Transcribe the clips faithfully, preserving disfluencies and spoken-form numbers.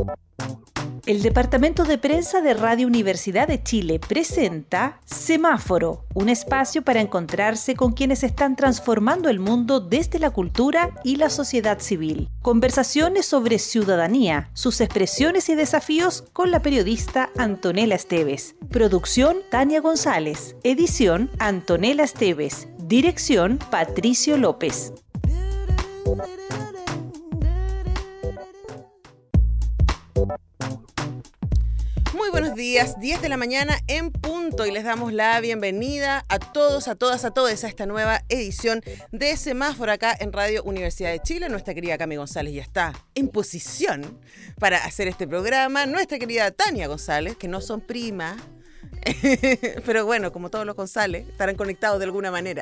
El Departamento de Prensa de Radio Universidad de Chile presenta Semáforo, un espacio para encontrarse con quienes están transformando el mundo desde la cultura y la sociedad civil. Conversaciones sobre ciudadanía, sus expresiones y desafíos con la periodista Antonella Esteves. Producción Tania González. Edición Antonella Esteves. Dirección Patricio López. Muy buenos días, diez de la mañana en punto y les damos la bienvenida a todos, a todas, a todos a esta nueva edición de Semáforo acá en Radio Universidad de Chile. Nuestra querida Cami González ya está en posición para hacer este programa. Nuestra querida Tania González, que no son primas, pero bueno, como todos los González, estarán conectados de alguna manera.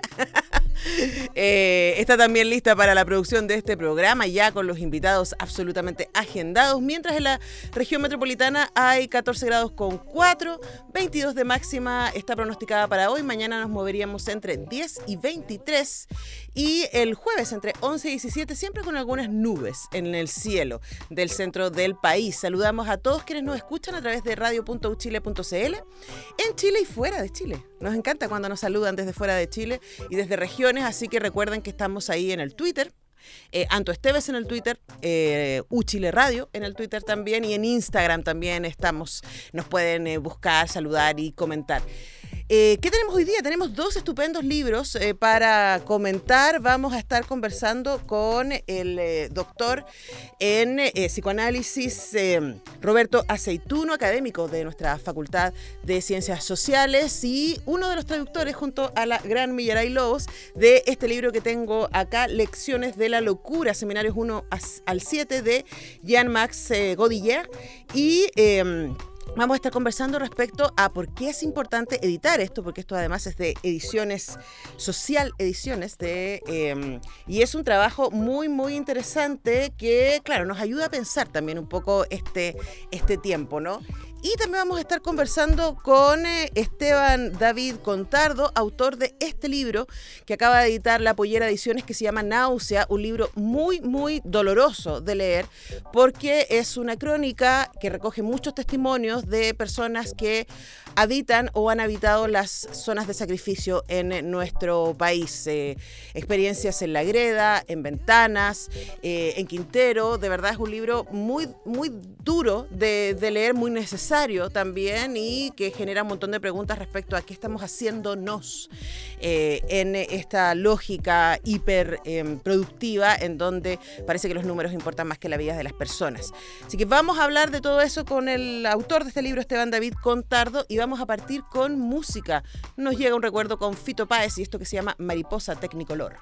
Eh, está también lista para la producción de este programa, ya con los invitados absolutamente agendados, mientras en la región metropolitana hay catorce grados con cuatro, veintidós de máxima está pronosticada para hoy. Mañana nos moveríamos entre diez y veintitrés y el jueves entre once y diecisiete, siempre con algunas nubes en el cielo del centro del país. Saludamos a todos quienes nos escuchan a través de radio punto u chile punto c l en Chile y fuera de Chile. Nos encanta cuando nos saludan desde fuera de Chile y desde regiones, así que recuerden que estamos ahí en el Twitter, eh, Anto Esteves en el Twitter, eh, Uchile Radio en el Twitter también, y en Instagram también estamos, nos pueden eh, buscar, saludar y comentar. Eh, ¿Qué tenemos hoy día? Tenemos dos estupendos libros eh, para comentar. Vamos a estar conversando con el eh, doctor en eh, psicoanálisis eh, Roberto Aceituno, académico de nuestra Facultad de Ciencias Sociales y uno de los traductores junto a la gran Millaray Lobos de este libro que tengo acá, Lecciones de la Locura, Seminarios uno al siete de Jean-Max eh, Godiller. Y Eh, Vamos a estar conversando respecto a por qué es importante editar esto, porque esto además es de ediciones, Social Ediciones, de, eh, y es un trabajo muy, muy interesante que, claro, nos ayuda a pensar también un poco este, este tiempo, ¿no? Y también vamos a estar conversando con Esteban David Contardo, autor de este libro que acaba de editar La Pollera Ediciones, que se llama Náusea, un libro muy, muy doloroso de leer, porque es una crónica que recoge muchos testimonios de personas que habitan o han habitado las zonas de sacrificio en nuestro país. Eh, experiencias en La Greda, en Ventanas, eh, en Quintero. De verdad es un libro muy, muy duro de, de leer, muy necesario también, y que genera un montón de preguntas respecto a qué estamos haciéndonos eh, en esta lógica hiper eh, productiva en donde parece que los números importan más que la vida de las personas. Así que vamos a hablar de todo eso con el autor de este libro, Esteban David Contardo, y vamos a partir con música. Nos llega un recuerdo con Fito Páez y esto que se llama Mariposa Tecnicolor.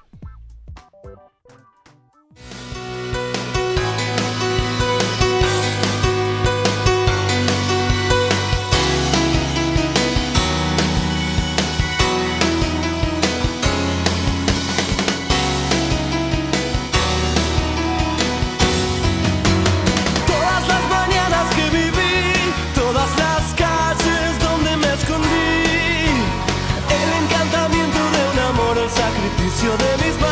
De mis manos.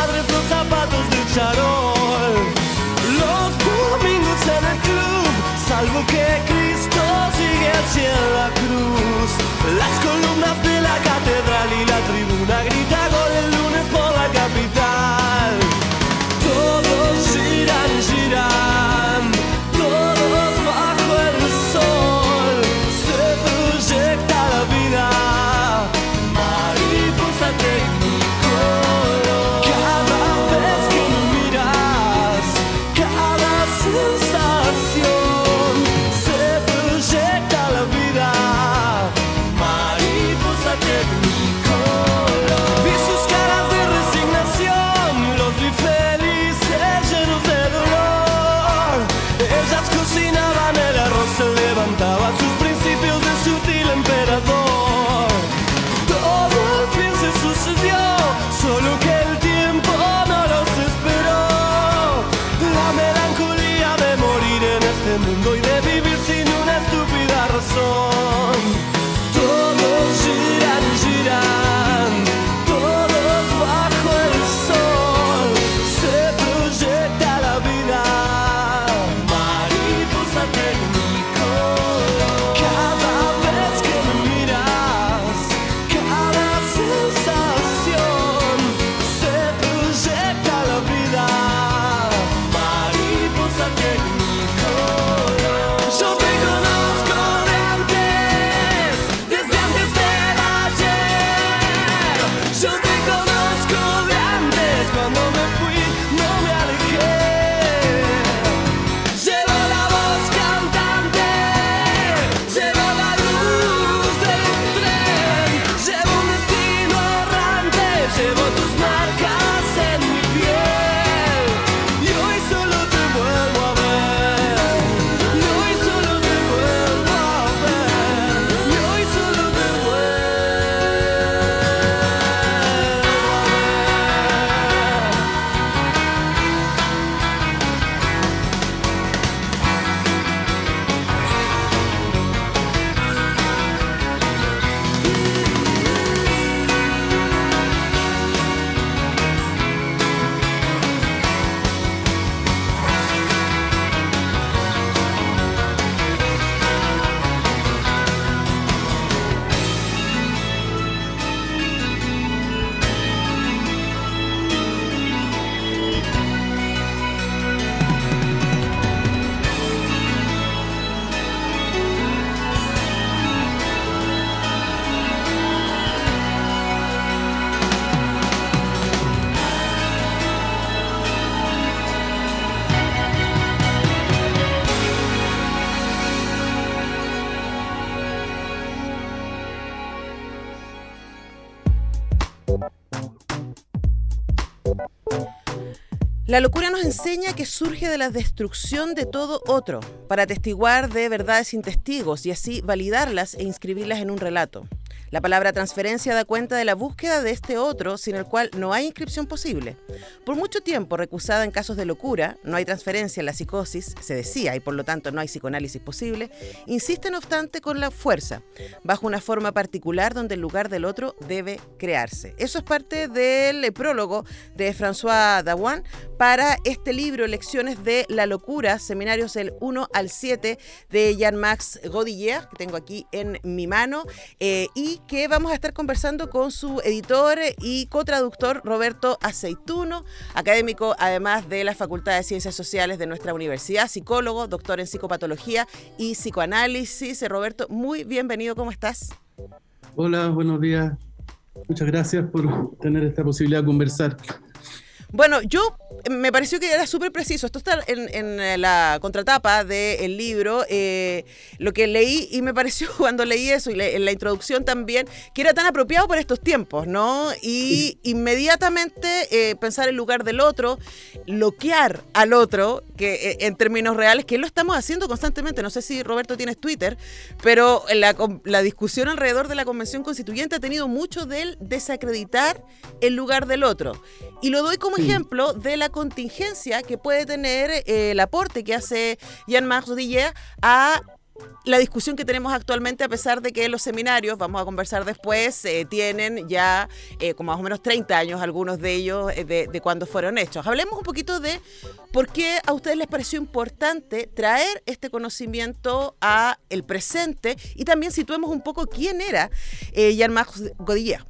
La locura nos enseña que surge de la destrucción de todo otro, para atestiguar de verdades sin testigos y así validarlas e inscribirlas en un relato. La palabra transferencia da cuenta de la búsqueda de este otro sin el cual no hay inscripción posible. Por mucho tiempo recusada en casos de locura, no hay transferencia en la psicosis, se decía, y por lo tanto no hay psicoanálisis posible, insiste no obstante con la fuerza, bajo una forma particular donde el lugar del otro debe crearse. Eso es parte del prólogo de François Dawan para este libro, Lecciones de la locura, seminarios del uno al siete de Jean-Max Godiller, que tengo aquí en mi mano, eh, y que vamos a estar conversando con su editor y cotraductor Roberto Aceituno, académico además de la Facultad de Ciencias Sociales de nuestra universidad, psicólogo, doctor en psicopatología y psicoanálisis. Roberto, muy bienvenido, ¿cómo estás? Hola, buenos días. Muchas gracias por tener esta posibilidad de conversar. Bueno, yo me pareció que era súper preciso. Esto está en, en la contratapa del libro, eh, lo que leí, y me pareció cuando leí eso y le, en la introducción también, que era tan apropiado para estos tiempos, ¿no? Y inmediatamente eh, pensar el lugar del otro, bloquear al otro, que eh, en términos reales, que lo estamos haciendo constantemente. No sé si, Roberto, tienes Twitter, pero la, la discusión alrededor de la Convención Constituyente ha tenido mucho del desacreditar el lugar del otro. Y lo doy como sí. ejemplo de la contingencia que puede tener eh, el aporte que hace Jean-Max Godiller a la discusión que tenemos actualmente, a pesar de que los seminarios, vamos a conversar después, eh, tienen ya eh, como más o menos treinta años, algunos de ellos, eh, de, de cuando fueron hechos. Hablemos un poquito de por qué a ustedes les pareció importante traer este conocimiento a el presente, y también situemos un poco quién era eh, Jean-Max Godiller.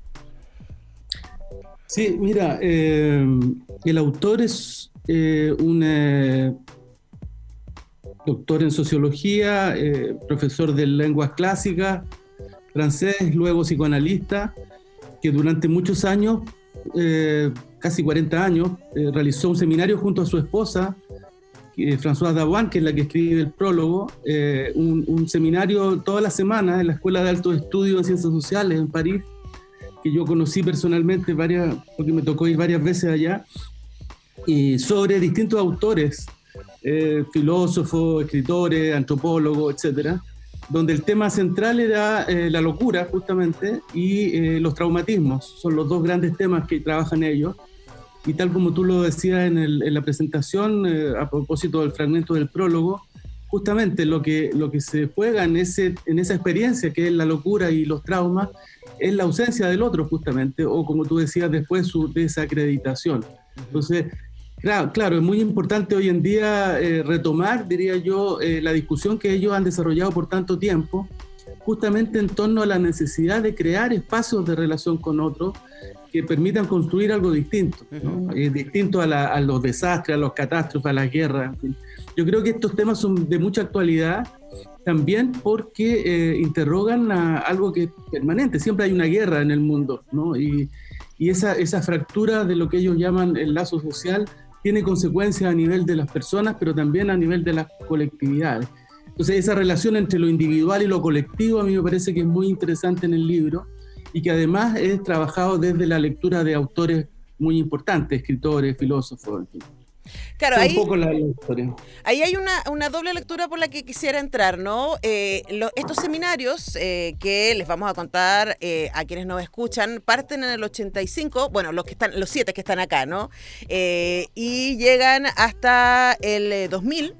Sí, mira, eh, el autor es eh, un eh, doctor en sociología, eh, profesor de lenguas clásicas, francés, luego psicoanalista, que durante muchos años, eh, casi cuarenta años, eh, realizó un seminario junto a su esposa, eh, François Dawan, que es la que escribe el prólogo, eh, un, un seminario todas las semanas en la Escuela de Altos Estudios en Ciencias Sociales en París, que yo conocí personalmente varias, porque me tocó ir varias veces allá, y sobre distintos autores, eh, filósofos, escritores, antropólogos, etcétera, donde el tema central era eh, la locura, justamente, y eh, los traumatismos. Son los dos grandes temas que trabajan ellos, y tal como tú lo decías en, el, en la presentación, eh, a propósito del fragmento del prólogo, justamente lo que, lo que se juega en, ese, en esa experiencia que es la locura y los traumas, es la ausencia del otro, justamente, o como tú decías después, su desacreditación. Entonces, claro, claro es muy importante hoy en día eh, retomar, diría yo, eh, la discusión que ellos han desarrollado por tanto tiempo, justamente en torno a la necesidad de crear espacios de relación con otros que permitan construir algo distinto, ¿no? Uh-huh. eh, distinto a, la, a los desastres, a las catástrofes, a las guerras, en fin. Yo creo que estos temas son de mucha actualidad, también porque eh, interrogan a algo que es permanente. Siempre hay una guerra en el mundo, ¿no? Y, y esa, esa fractura de lo que ellos llaman el lazo social tiene consecuencias a nivel de las personas, pero también a nivel de las colectividades. Entonces, esa relación entre lo individual y lo colectivo a mí me parece que es muy interesante en el libro, y que además es trabajado desde la lectura de autores muy importantes, escritores, filósofos, en fin. Claro, ahí, un poco la, la historia. Ahí hay una, una doble lectura por la que quisiera entrar, ¿no? Eh, lo, estos seminarios eh, que les vamos a contar eh, a quienes nos escuchan parten en el ochenta y cinco, bueno, los que están, los siete que están acá, ¿no? Eh, y llegan hasta el eh, dos mil.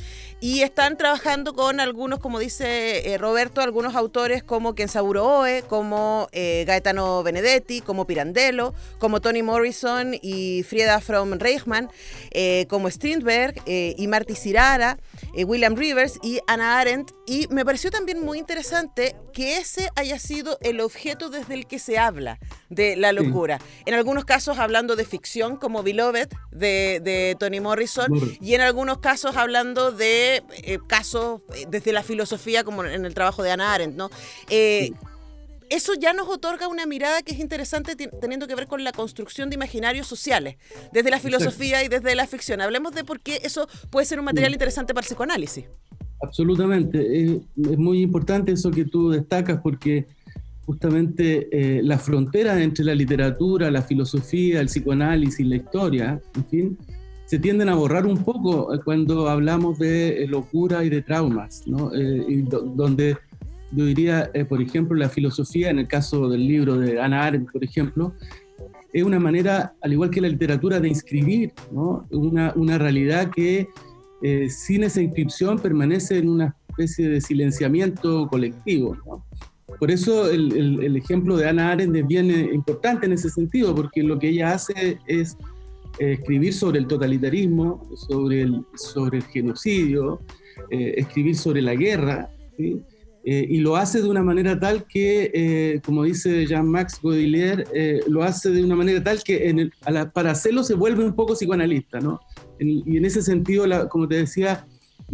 Y están trabajando con algunos, como dice eh, Roberto, algunos autores como Kenzaburo Oe, como eh, Gaetano Benedetti, como Pirandello, como Toni Morrison y Frieda Fromm-Reichmann, eh, como Strindberg eh, y Marty Cirara, eh, William Rivers y Hannah Arendt. Y me pareció también muy interesante que ese haya sido el objeto desde el que se habla de la locura. Sí. En algunos casos hablando de ficción, como Beloved, de, de Toni Morrison, Morri. y en algunos casos hablando de Eh, casos eh, desde la filosofía, como en el trabajo de Hannah Arendt, ¿no? Eh, sí. Eso ya nos otorga una mirada que es interesante t- teniendo que ver con la construcción de imaginarios sociales, desde la filosofía Exacto. y desde la ficción. Hablemos de por qué eso puede ser un material sí. interesante para el psicoanálisis. Absolutamente. Es, es muy importante eso que tú destacas, porque justamente eh, las fronteras entre la literatura, la filosofía, el psicoanálisis, la historia, en fin, se tienden a borrar un poco cuando hablamos de locura y de traumas, ¿no? Eh, y do, donde yo diría, eh, por ejemplo, la filosofía, en el caso del libro de Hannah Arendt, por ejemplo, es una manera, al igual que la literatura, de inscribir, ¿no? una, una realidad que eh, sin esa inscripción permanece en una especie de silenciamiento colectivo, ¿no? Por eso el, el, el ejemplo de Hannah Arendt es bien importante en ese sentido, porque lo que ella hace es eh, escribir sobre el totalitarismo, sobre el, sobre el genocidio, eh, escribir sobre la guerra, ¿sí? Eh, y lo hace de una manera tal que, eh, como dice Jean-Max Godelier, eh, lo hace de una manera tal que en el, a la, para hacerlo se vuelve un poco psicoanalista, ¿no? En, y en ese sentido, la, como te decía,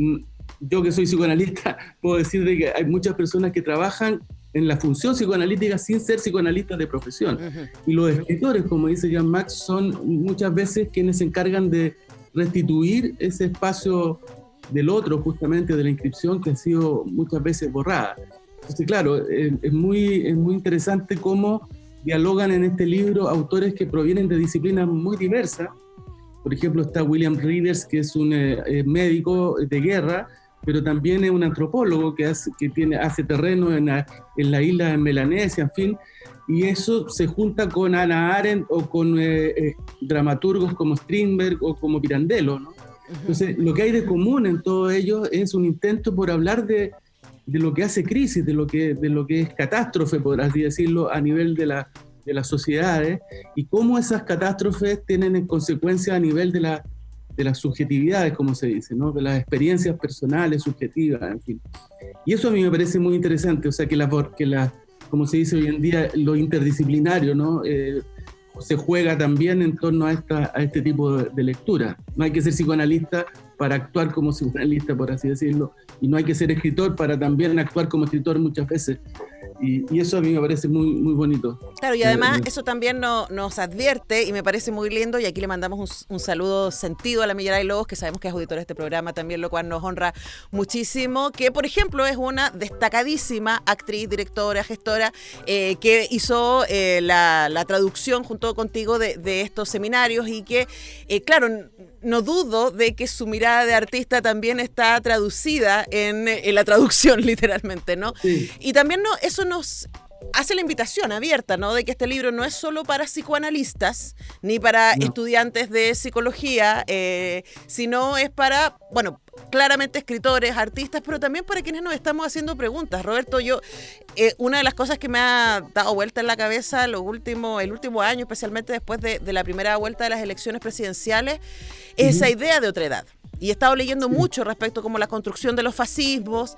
yo que soy psicoanalista, puedo decir de que hay muchas personas que trabajan en la función psicoanalítica sin ser psicoanalistas de profesión. Uh-huh. Y los escritores, como dice Jean-Max, son muchas veces quienes se encargan de restituir ese espacio del otro, justamente de la inscripción que ha sido muchas veces borrada. Entonces, claro, es, es, muy, es muy interesante cómo dialogan en este libro autores que provienen de disciplinas muy diversas. Por ejemplo, está William Rivers, que es un eh, médico de guerra, pero también es un antropólogo que hace, que tiene, hace terreno en la, en la isla de Melanesia, en fin, y eso se junta con Hannah Arendt o con eh, eh, dramaturgos como Strindberg o como Pirandello, ¿no? Entonces, lo que hay de común en todo ello es un intento por hablar de, de lo que hace crisis, de lo que, de lo que es catástrofe, por así decirlo, a nivel de, la, de las sociedades, y cómo esas catástrofes tienen en consecuencia a nivel de, la, de las subjetividades, como se dice, ¿no? De las experiencias personales, subjetivas, en fin. Y eso a mí me parece muy interesante, o sea, que, la, que la, como se dice hoy en día, lo interdisciplinario, ¿no? Eh, se juega también en torno a, esta, a este tipo de, de lectura. No hay que ser psicoanalista para actuar como psicoanalista, por así decirlo, y no hay que ser escritor para también actuar como escritor muchas veces. Y, y eso a mí me parece muy, muy bonito. Claro, y además eh, eso también no, nos advierte, y me parece muy lindo, y aquí le mandamos un, un saludo sentido a la Millaray Lobos, que sabemos que es auditora de este programa también, lo cual nos honra muchísimo, que por ejemplo es una destacadísima actriz, directora, gestora, eh, que hizo eh, la, la traducción junto contigo de, de estos seminarios, y que, eh, claro, no dudo de que su mirada de artista también está traducida en, en la traducción, literalmente, ¿no? Sí. Y también no, eso nos hace la invitación abierta, ¿no? De que este libro no es solo para psicoanalistas ni para no. estudiantes de psicología, eh, sino es para, bueno, claramente escritores, artistas, pero también para quienes nos estamos haciendo preguntas. Roberto, yo, eh, una de las cosas que me ha dado vuelta en la cabeza lo último, el último año, especialmente después de, de la primera vuelta de las elecciones presidenciales, es uh-huh. esa idea de otredad. Y he estado leyendo sí. mucho respecto como la construcción de los fascismos,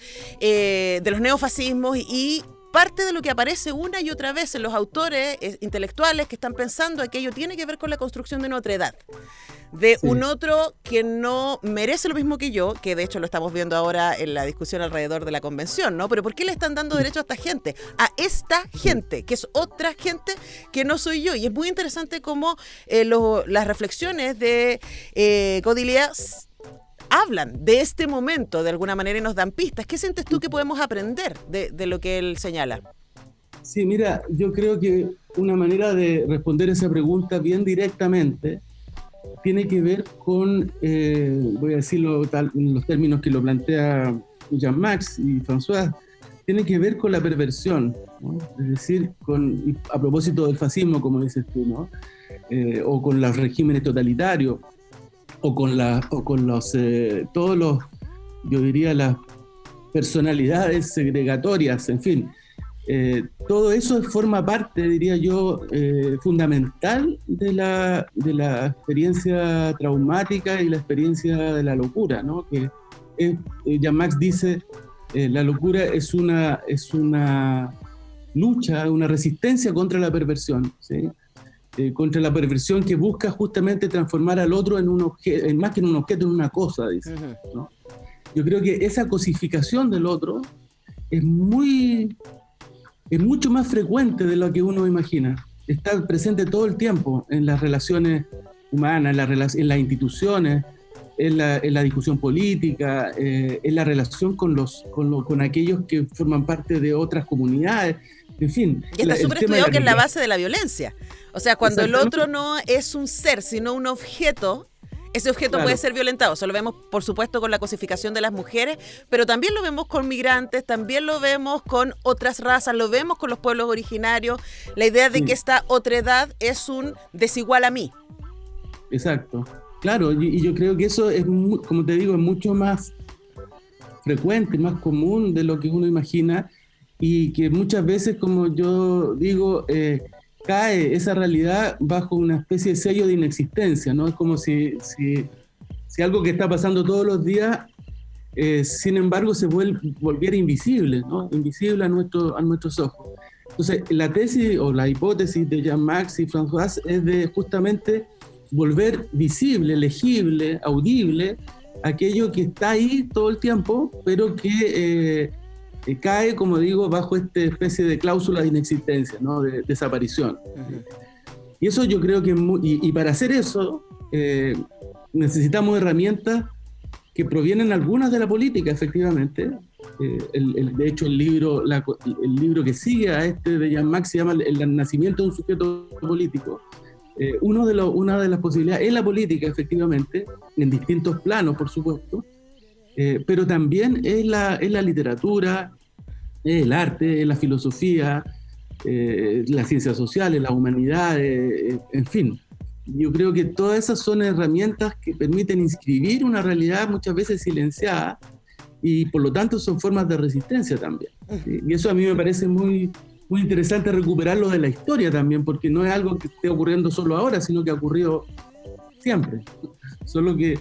eh, de los neofascismos, y, y parte de lo que aparece una y otra vez en los autores eh, intelectuales que están pensando aquello tiene que ver con la construcción de una otredad, de sí. un otro que no merece lo mismo que yo, que de hecho lo estamos viendo ahora en la discusión alrededor de la convención, ¿no? Pero ¿por qué le están dando derecho a esta gente? A esta gente, que es otra gente que no soy yo. Y es muy interesante cómo eh, lo, las reflexiones de eh, Godelier hablan de este momento de alguna manera y nos dan pistas. ¿Qué sientes tú que podemos aprender de, de lo que él señala? Sí, mira, yo creo que una manera de responder esa pregunta bien directamente tiene que ver con, eh, voy a decirlo tal, en los términos que lo plantea Jean-Max y François, tiene que ver con la perversión, ¿no? Es decir, con, a propósito del fascismo, como dices tú, ¿no? Eh, o con los regímenes totalitarios, o con, la, o con los, eh, todos los, yo diría, las personalidades segregatorias, en fin. Eh, todo eso forma parte, diría yo, eh, fundamental de la, de la experiencia traumática y la experiencia de la locura, ¿no? Que eh, Jean-Max dice, eh, la locura es una, es una lucha, una resistencia contra la perversión, ¿sí? Eh, contra la perversión que busca justamente transformar al otro en un objeto, en más que en un objeto, en una cosa, dice, ¿no? Yo creo que esa cosificación del otro es muy, es mucho más frecuente de lo que uno imagina. Está presente todo el tiempo en las relaciones humanas, en, la, en las instituciones, en la, en la discusión política, eh, en la relación con, los, con, lo, con aquellos que forman parte de otras comunidades. En fin, y está súper estudiado que es la base de la violencia. O sea, cuando el otro no es un ser, sino un objeto, ese objeto claro. puede ser violentado. Eso lo vemos, por supuesto, con la cosificación de las mujeres, pero también lo vemos con migrantes, también lo vemos con otras razas, lo vemos con los pueblos originarios. La idea de sí. que esta otredad es un desigual a mí. Exacto. Claro, y, y yo creo que eso es, muy, como te digo, es mucho más frecuente, más común de lo que uno imagina, y que muchas veces, como yo digo, eh, cae esa realidad bajo una especie de sello de inexistencia, ¿no? Es como si, si, si algo que está pasando todos los días, eh, sin embargo, se vuelve, volviera invisible, ¿no? Invisible a, nuestro, a nuestros ojos. Entonces, la tesis o la hipótesis de Jean-Marc y François es de justamente volver visible, legible, audible, aquello que está ahí todo el tiempo, pero que eh, eh, cae, como digo, bajo esta especie de cláusula de inexistencia, ¿no? De, de desaparición. Uh-huh. Y eso yo creo que, muy, y, y para hacer eso, eh, necesitamos herramientas que provienen algunas de la política, efectivamente. Eh, el, el, de hecho, el libro, la, el libro que sigue a este de Jean-Marc se llama El, el nacimiento de un sujeto político. Eh, uno de lo, una de las posibilidades es la política, efectivamente, en distintos planos, por supuesto, eh, pero también es la, es la literatura, es el arte, es la filosofía, eh, las ciencias sociales, las humanidades, eh, en fin. Yo creo que todas esas son herramientas que permiten inscribir una realidad muchas veces silenciada y por lo tanto son formas de resistencia también. ¿Sí? Y eso a mí me parece muy... muy interesante recuperarlo de la historia también, porque no es algo que esté ocurriendo solo ahora, sino que ha ocurrido siempre. Solo que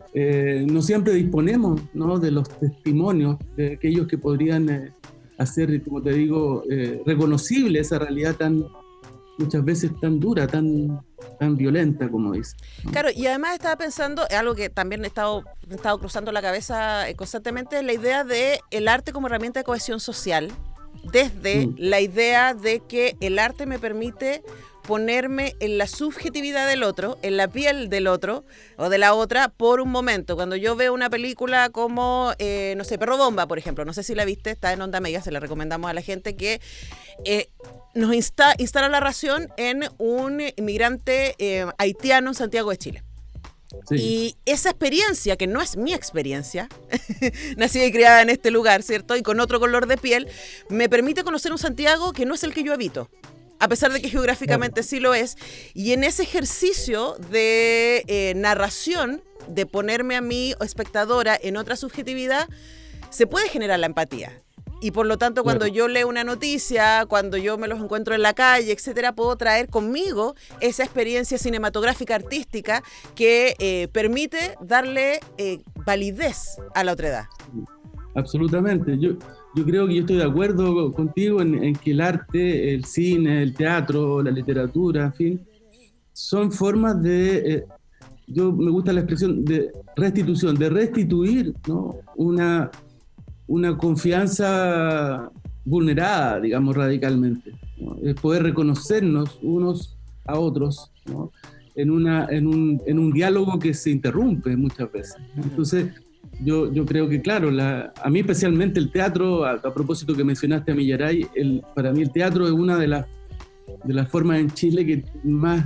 eh, no siempre disponemos, ¿no?, de los testimonios de aquellos que podrían eh, hacer, como te digo, eh, reconocible esa realidad tan, muchas veces tan dura, tan, tan violenta, como dice, ¿no? Claro, y además estaba pensando, algo que también he estado, he estado cruzando la cabeza constantemente, la idea de el arte como herramienta de cohesión social, desde mm. la idea de que el arte me permite ponerme en la subjetividad del otro, en la piel del otro o de la otra por un momento. Cuando yo veo una película como, eh, no sé, Perro Bomba, por ejemplo, no sé si la viste, está en Onda Media, se la recomendamos a la gente, que eh, nos insta, instala la ración en un inmigrante eh, haitiano en Santiago de Chile. Sí. Y esa experiencia, que no es mi experiencia, nacida y criada en este lugar, ¿cierto? Y con otro color de piel, me permite conocer un Santiago que no es el que yo habito, a pesar de que geográficamente claro. sí lo es. Y en ese ejercicio de eh, narración, de ponerme a mí, espectadora, en otra subjetividad, se puede generar la empatía. Y por lo tanto, cuando claro. yo leo una noticia, cuando yo me los encuentro en la calle, etcétera, puedo traer conmigo esa experiencia cinematográfica, artística, que eh, permite darle eh, validez a la otredad. Absolutamente. Yo, yo creo que yo estoy de acuerdo contigo en, en que el arte, el cine, el teatro, la literatura, en fin, son formas de... Eh, yo me gusta la expresión de restitución, de restituir, ¿no?, una... una confianza vulnerada, digamos, radicalmente, ¿no? Es poder reconocernos unos a otros, ¿no?, en, una, en, un, en un diálogo que se interrumpe muchas veces. Entonces, yo, yo creo que, claro, la, a mí especialmente el teatro, a, a propósito que mencionaste a Millaray, el, para mí el teatro es una de las, de las formas en Chile que más,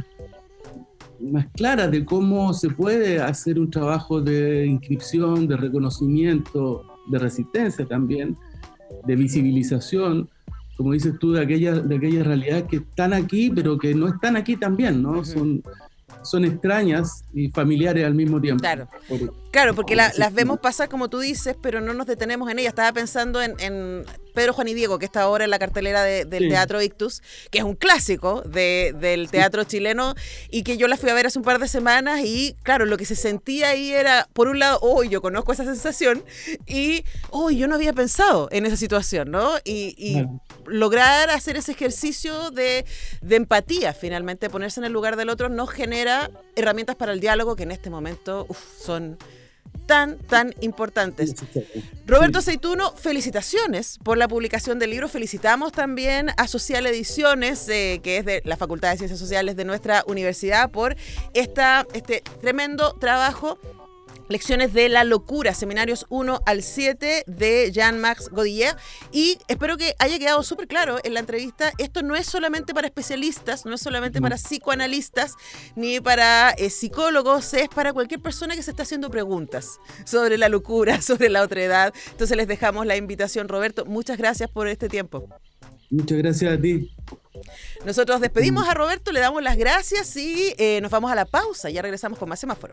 más claras de cómo se puede hacer un trabajo de inscripción, de reconocimiento, de resistencia también, de visibilización, como dices tú, de aquellas de aquellas realidades que están aquí, pero que no están aquí también, ¿no? Uh-huh. Son, son extrañas y familiares al mismo tiempo. Claro, por, claro porque la, las vemos pasar, como tú dices, pero no nos detenemos en ellas. Estaba pensando en, en Pedro, Juan y Diego, que está ahora en la cartelera de, del sí. Teatro Ictus, que es un clásico de, del teatro sí. chileno, y que yo la fui a ver hace un par de semanas, y claro, lo que se sentía ahí era, por un lado, oh, yo conozco esa sensación, y oh, yo no había pensado en esa situación, ¿no? Y, y bueno. lograr hacer ese ejercicio de, de empatía, finalmente, ponerse en el lugar del otro, nos genera herramientas para el diálogo que en este momento uf, son tan, tan importantes. Roberto Aceituno, felicitaciones por la publicación del libro. Felicitamos también a Social Ediciones, eh, que es de la Facultad de Ciencias Sociales de nuestra universidad, por esta, este tremendo trabajo Lecciones de la locura, seminarios uno al siete de Jean-Max Godiller. Y espero que haya quedado súper claro en la entrevista, esto no es solamente para especialistas, no es solamente para psicoanalistas, ni para eh, psicólogos, es para cualquier persona que se está haciendo preguntas sobre la locura, sobre la otredad. Entonces les dejamos la invitación, Roberto. Muchas gracias por este tiempo. Muchas gracias a ti. Nosotros despedimos a Roberto, le damos las gracias y eh, nos vamos a la pausa. Ya regresamos con más Semáforo.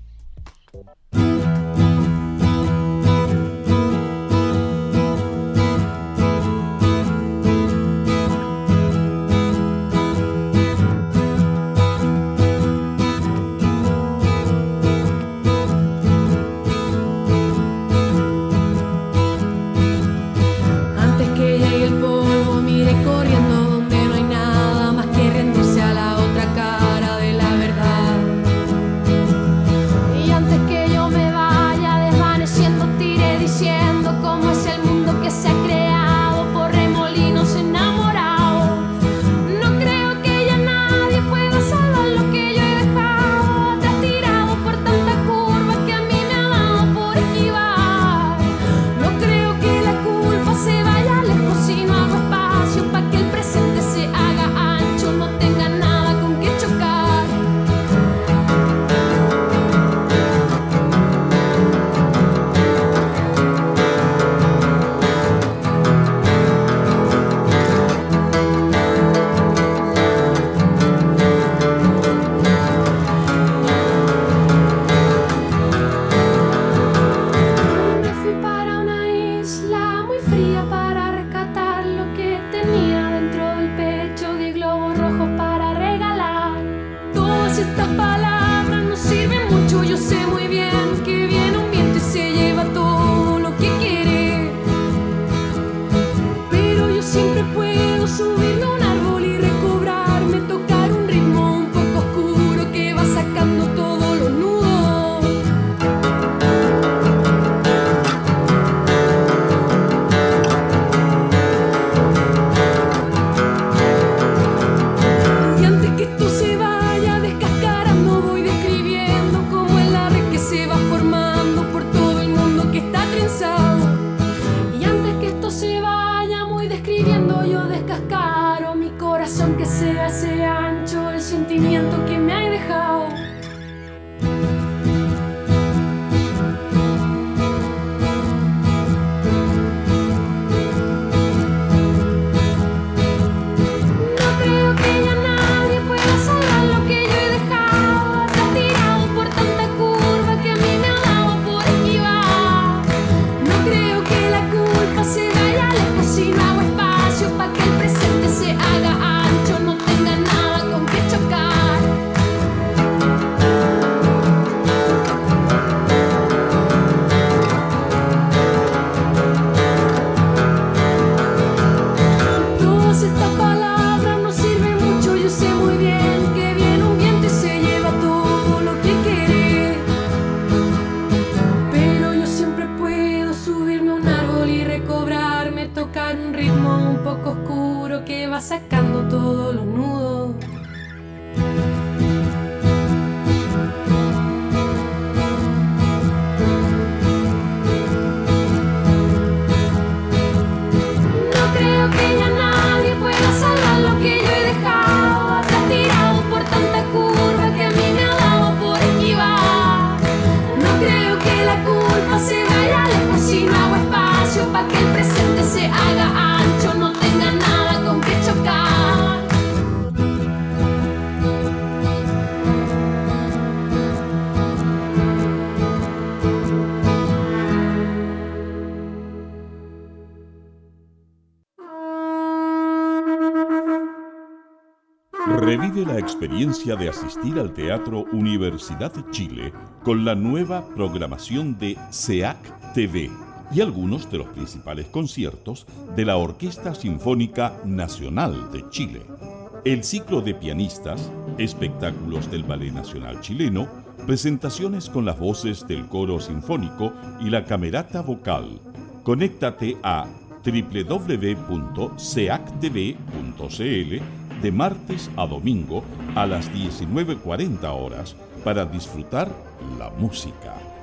Revive la experiencia de asistir al Teatro Universidad de Chile con la nueva programación de S E A C T V y algunos de los principales conciertos de la Orquesta Sinfónica Nacional de Chile. El ciclo de pianistas, espectáculos del Ballet Nacional Chileno, presentaciones con las voces del Coro Sinfónico y la Camerata Vocal. Conéctate a doble u doble u doble u punto c a c t v punto c l de martes a domingo a las diecinueve cuarenta horas para disfrutar la música.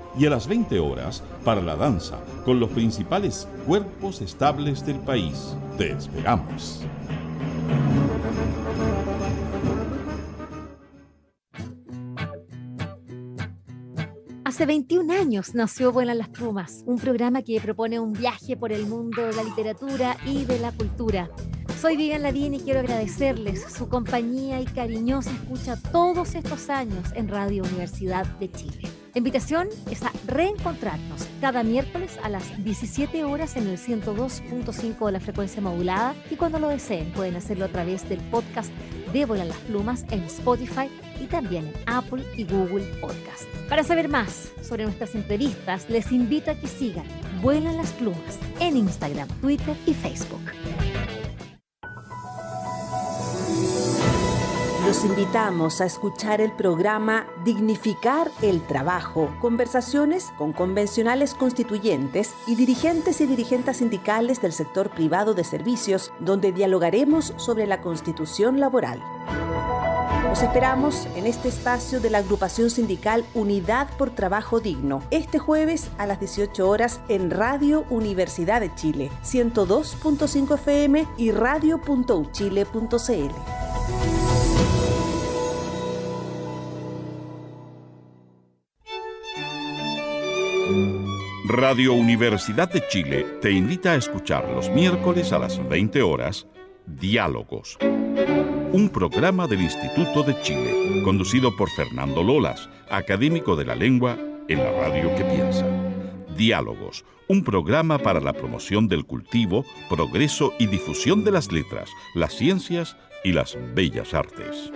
y a las veinte horas para la danza con los principales cuerpos estables del país. Te esperamos. Hace veintiún años nació Vuelan las Plumas, un programa que propone un viaje por el mundo de la literatura y de la cultura. Soy Vivian Lavín y quiero agradecerles su compañía y cariñosa escucha todos estos años en Radio Universidad de Chile. La invitación es a reencontrarnos cada miércoles a las diecisiete horas en el ciento dos punto cinco de la frecuencia modulada y cuando lo deseen pueden hacerlo a través del podcast de Vuelan las Plumas en Spotify y también en Apple y Google Podcast. Para saber más sobre nuestras entrevistas, les invito a que sigan Vuelan las Plumas en Instagram, Twitter y Facebook. Los invitamos a escuchar el programa Dignificar el Trabajo, conversaciones con convencionales constituyentes y dirigentes y dirigentes sindicales del sector privado de servicios, donde dialogaremos sobre la Constitución laboral. Los esperamos en este espacio de la agrupación sindical Unidad por Trabajo Digno, este jueves a las dieciocho horas en Radio Universidad de Chile, ciento dos punto cinco F M y radio punto u chile punto c l. Radio Universidad de Chile te invita a escuchar los miércoles a las veinte horas Diálogos, un programa del Instituto de Chile, conducido por Fernando Lolas, académico de la lengua en la radio que piensa. Diálogos, un programa para la promoción del cultivo, progreso y difusión de las letras, las ciencias y las bellas artes.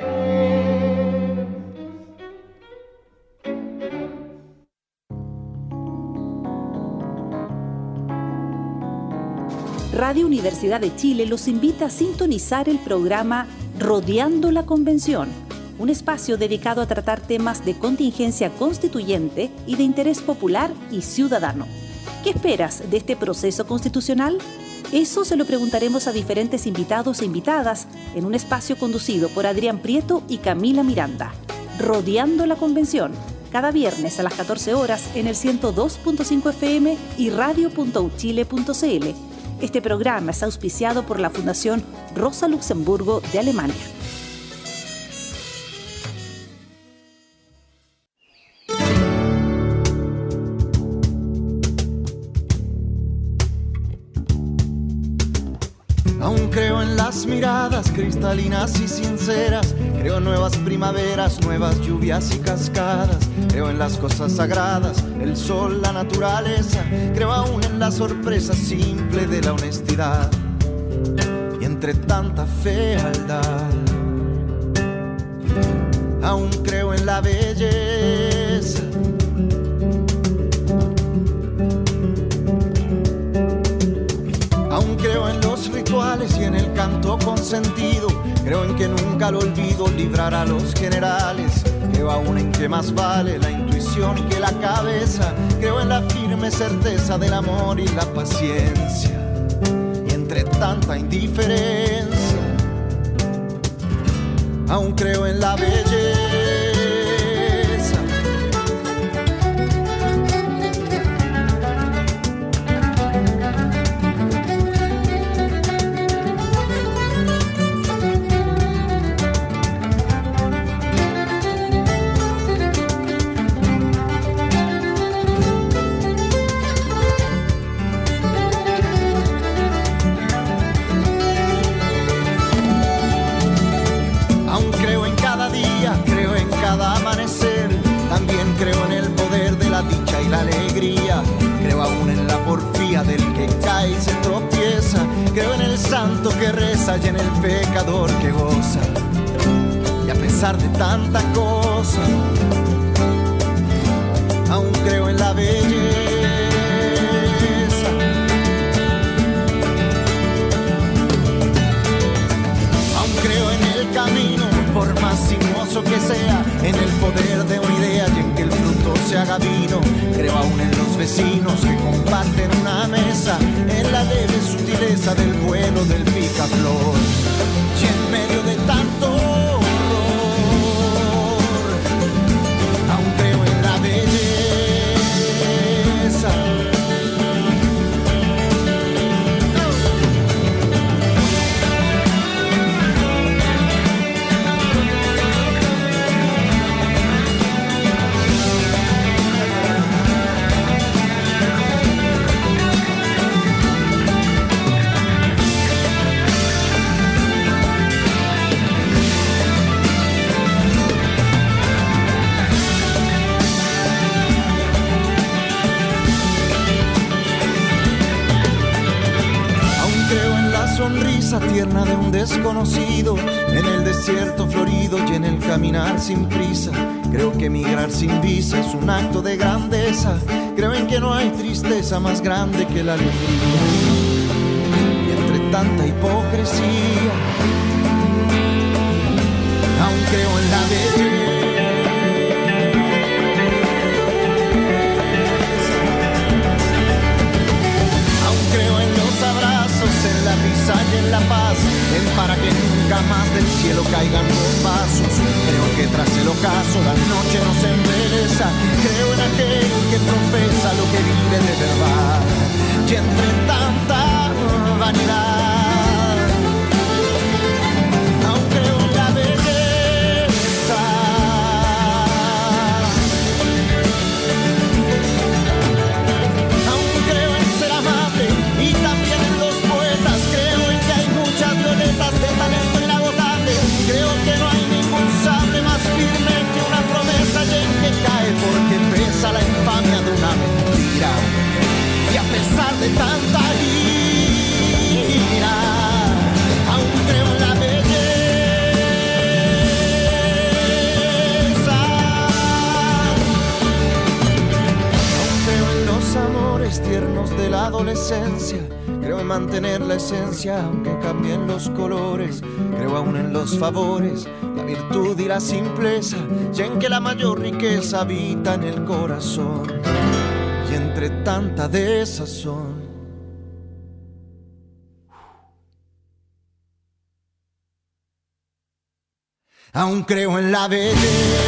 Radio Universidad de Chile los invita a sintonizar el programa Rodeando la Convención, un espacio dedicado a tratar temas de contingencia constituyente y de interés popular y ciudadano. ¿Qué esperas de este proceso constitucional? Eso se lo preguntaremos a diferentes invitados e invitadas en un espacio conducido por Adrián Prieto y Camila Miranda. Rodeando la Convención, cada viernes a las catorce horas en el ciento dos punto cinco F M y radio punto u chile punto c l. Este programa es auspiciado por la Fundación Rosa Luxemburgo de Alemania. Aún creo en las miradas cristalinas y sinceras, creo en nuevas primaveras, nuevas lluvias y cascadas, creo en las cosas sagradas, el sol, la naturaleza, creo aún en la sorpresa simple de la honestidad y entre tanta fealdad. Aún creo en la belleza, aún creo en los rituales y en el canto con sentido, creo en que nunca lo olvido librar a los generales, creo aún en que más vale la intuición que la cabeza, creo en la firme certeza del amor y la paciencia, y entre tanta indiferencia, aún creo en la belleza. Creo en el poder de la dicha y la alegría, creo aún en la porfía del que cae y se tropieza, creo en el santo que reza y en el pecador que goza, y a pesar de tanta cosa, aún creo en la belleza. Aún creo en el camino, por más sinuoso que sea, en el poder de una idea y en que el fruto se haga vino. Creo aún en los vecinos que comparten una mesa, en la leve sutileza del vuelo del picaflor. Y en medio de tanto horror, aún creo en la belleza. sonrisa tierna de un desconocido, en el desierto florido y en el caminar sin prisa. Creo que emigrar sin visa es un acto de grandeza. Creo en que no hay tristeza más grande que la alegría. Y entre tanta hipocresía, aún creo en la belleza. En la risa y en la paz, en para que nunca más del cielo caigan bombazos. Creo que tras el ocaso la noche nos embeleza. Creo en aquel que profesa lo que vive de verdad. Y entre tanta vanidad, aún creo en la belleza. Aún creo en ser amable y también en los de talento inagotable. Creo que no hay ningún sable más firme que una promesa y en que cae porque pesa la infamia de una mentira. Y a pesar de tanta ira, aún creo en la belleza. Aún creo en los amores tiernos de la adolescencia. Creo en mantener la esencia aunque cambien los colores. Creo aún en los favores, la virtud y la simpleza, y en que la mayor riqueza habita en el corazón. Y entre tanta desazón, aún creo en la belleza.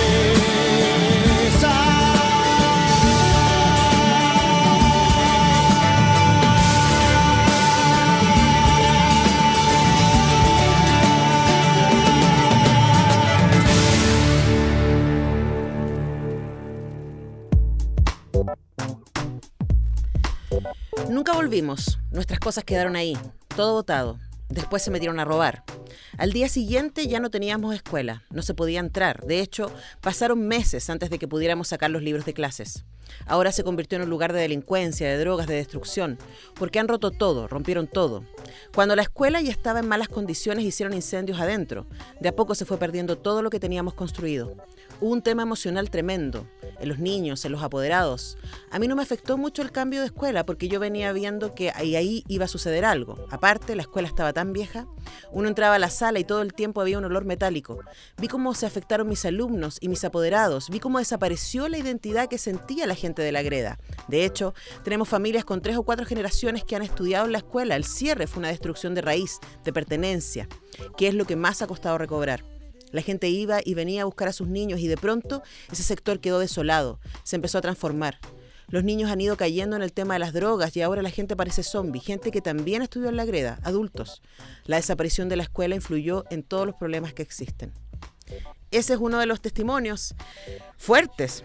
Nunca volvimos, nuestras cosas quedaron ahí, todo botado. Después se metieron a robar. Al día siguiente ya no teníamos escuela, no se podía entrar. De hecho, pasaron meses antes de que pudiéramos sacar los libros de clases. Ahora se convirtió en un lugar de delincuencia, de drogas, de destrucción, porque han roto todo, rompieron todo. Cuando la escuela ya estaba en malas condiciones, hicieron incendios adentro. De a poco se fue perdiendo todo lo que teníamos construido. Hubo un tema emocional tremendo, en los niños, en los apoderados. A mí no me afectó mucho el cambio de escuela porque yo venía viendo que ahí, ahí iba a suceder algo. Aparte, la escuela estaba tan vieja, uno entraba a la sala y todo el tiempo había un olor metálico. Vi cómo se afectaron mis alumnos y mis apoderados, vi cómo desapareció la identidad que sentía la gente de la greda. De hecho, tenemos familias con tres o cuatro generaciones que han estudiado en la escuela. El cierre fue una destrucción de raíz, de pertenencia, que es lo que más ha costado recobrar. La gente iba y venía a buscar a sus niños y de pronto ese sector quedó desolado, se empezó a transformar. Los niños han ido cayendo en el tema de las drogas y ahora la gente parece zombie, gente que también estudió en la greda, adultos. La desaparición de la escuela influyó en todos los problemas que existen. Ese es uno de los testimonios fuertes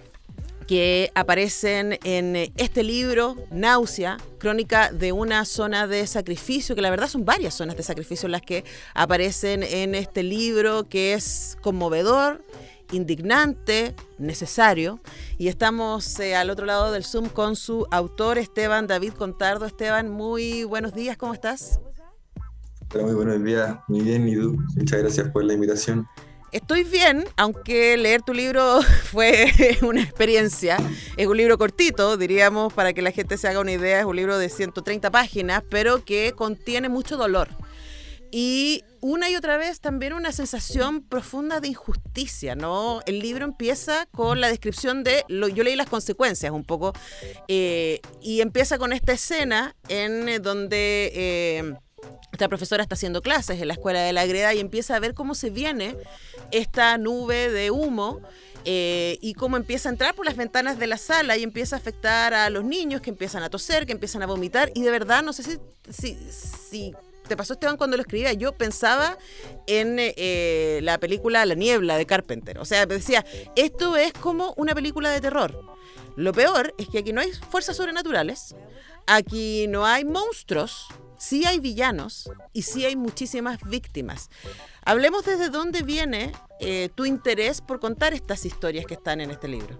que aparecen en este libro, Náusea, crónica de una zona de sacrificio, que la verdad son varias zonas de sacrificio las que aparecen en este libro, que es conmovedor, indignante, necesario. Y estamos eh, al otro lado del Zoom con su autor, Esteban David Contardo. Esteban, muy buenos días, ¿cómo estás? Hola, muy buenos días, muy bien, y tú, muchas gracias por la invitación. Estoy bien, aunque leer tu libro fue una experiencia. Es un libro cortito, diríamos, para que la gente se haga una idea. Es un libro de ciento treinta páginas, pero que contiene mucho dolor. Y una y otra vez también una sensación profunda de injusticia, ¿no? El libro empieza con la descripción de, lo, yo leí las consecuencias un poco, eh, y empieza con esta escena en donde... Eh, Esta profesora está haciendo clases en la escuela de la greda y empieza a ver cómo se viene esta nube de humo eh, y cómo empieza a entrar por las ventanas de la sala y empieza a afectar a los niños que empiezan a toser, que empiezan a vomitar. Y de verdad, no sé si, si, si te pasó, Esteban, cuando lo escribía, yo pensaba en eh, la película La Niebla de Carpenter. O sea, decía, esto es como una película de terror. Lo peor es que aquí no hay fuerzas sobrenaturales, aquí no hay monstruos, sí hay villanos y sí hay muchísimas víctimas. Hablemos desde dónde viene eh, tu interés por contar estas historias que están en este libro.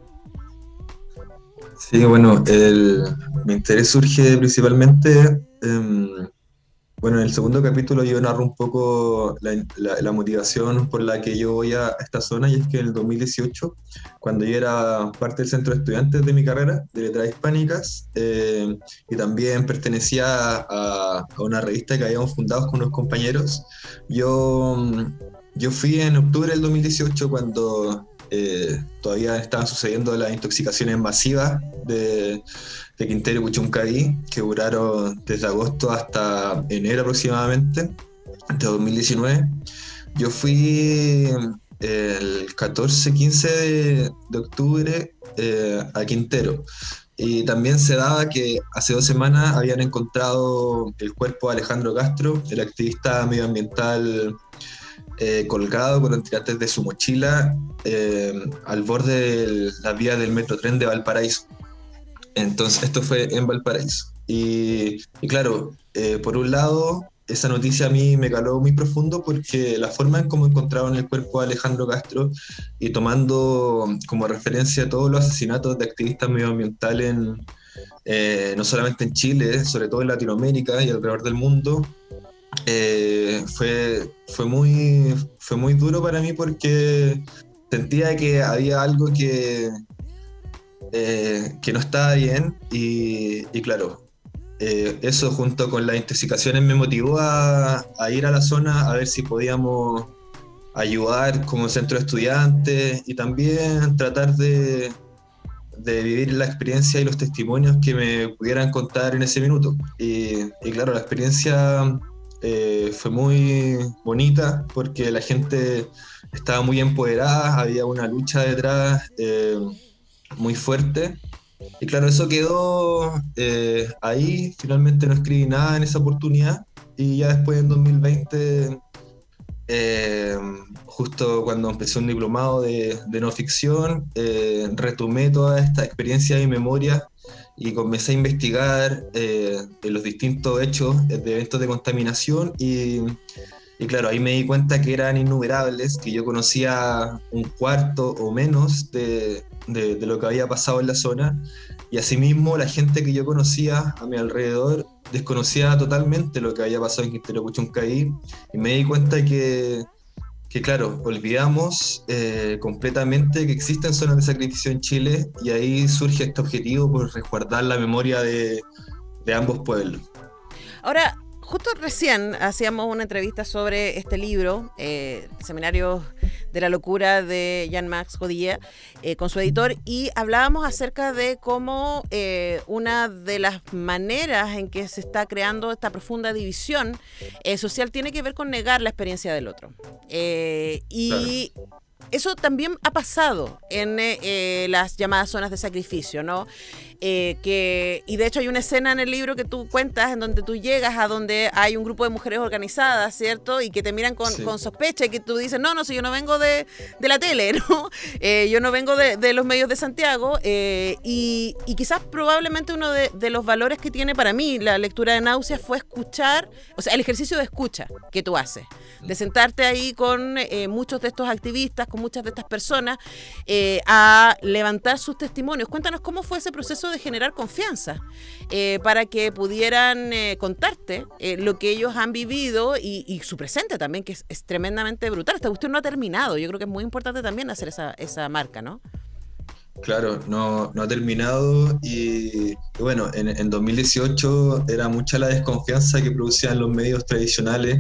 Sí, bueno, el, mi interés surge principalmente eh, Bueno, en el segundo capítulo yo narro un poco la, la, la motivación por la que yo voy a esta zona, y es que en el dos mil dieciocho, cuando yo era parte del centro de estudiantes de mi carrera de letras hispánicas, eh, y también pertenecía a, a una revista que habíamos fundado con unos compañeros, yo, yo fui en octubre del dos mil dieciocho cuando eh, todavía estaban sucediendo las intoxicaciones masivas de de Quintero y Puchuncaví, que duraron desde agosto hasta enero aproximadamente, de dos mil diecinueve. Yo fui el catorce quince de, de octubre eh, a Quintero, y también se daba que hace dos semanas habían encontrado el cuerpo de Alejandro Castro, el activista medioambiental, eh, colgado con los tirantes de su mochila eh, al borde de las vías del Metrotren de Valparaíso. Entonces, esto fue en Valparaíso. Y, y claro, eh, por un lado, esa noticia a mí me caló muy profundo porque la forma en cómo encontraron el cuerpo de Alejandro Castro, y tomando como referencia todos los asesinatos de activistas medioambientales, en, eh, no solamente en Chile, sobre todo en Latinoamérica y alrededor del mundo, eh, fue, fue, muy, fue muy duro para mí porque sentía que había algo que... Eh, que no estaba bien, y, y claro, eh, eso junto con las intoxicaciones me motivó a, a ir a la zona a ver si podíamos ayudar como centro de estudiantes, y también tratar de, de vivir la experiencia y los testimonios que me pudieran contar en ese minuto. Y, y claro, la experiencia eh, fue muy bonita porque la gente estaba muy empoderada, había una lucha detrás eh, muy fuerte, y claro, eso quedó eh, ahí. Finalmente no escribí nada en esa oportunidad, y ya después en dos mil veinte, eh, justo cuando empecé un diplomado de, de no ficción, eh, retomé toda esta experiencia y memoria y comencé a investigar eh, los distintos hechos de eventos de contaminación, y Y claro, ahí me di cuenta que eran innumerables, que yo conocía un cuarto o menos de, de, de lo que había pasado en la zona, y asimismo la gente que yo conocía a mi alrededor desconocía totalmente lo que había pasado en Quintero Puchuncaví, y me di cuenta que, que claro, olvidamos eh, completamente que existen zonas de sacrificio en Chile, y ahí surge este objetivo por resguardar la memoria de, de ambos pueblos. Ahora, justo recién hacíamos una entrevista sobre este libro, eh, Seminarios de la Locura, de Jean-Max Godilla, eh, con su editor, y hablábamos acerca de cómo eh, una de las maneras en que se está creando esta profunda división eh, social tiene que ver con negar la experiencia del otro. Eh, y claro, eso también ha pasado en eh, las llamadas zonas de sacrificio, ¿no? Eh, que, y de hecho hay una escena en el libro que tú cuentas en donde tú llegas a donde hay un grupo de mujeres organizadas, ¿cierto? Y que te miran con, sí. con sospecha, y que tú dices, no, no, si yo no vengo de, de la tele, ¿no? Eh, yo no vengo de, de los medios de Santiago, eh, y, y quizás probablemente uno de, de los valores que tiene para mí la lectura de Náuseas fue escuchar, o sea, el ejercicio de escucha que tú haces, de sentarte ahí con eh, muchos de estos activistas, con muchas de estas personas, eh, a levantar sus testimonios. Cuéntanos cómo fue ese proceso de generar confianza eh, para que pudieran eh, contarte eh, lo que ellos han vivido, y, y su presente también, que es, es tremendamente brutal. Esta cuestión no ha terminado. Yo creo que es muy importante también hacer esa, esa marca, ¿no? Claro, no, no ha terminado, y, y bueno, en, en dos mil dieciocho era mucha la desconfianza que producían los medios tradicionales,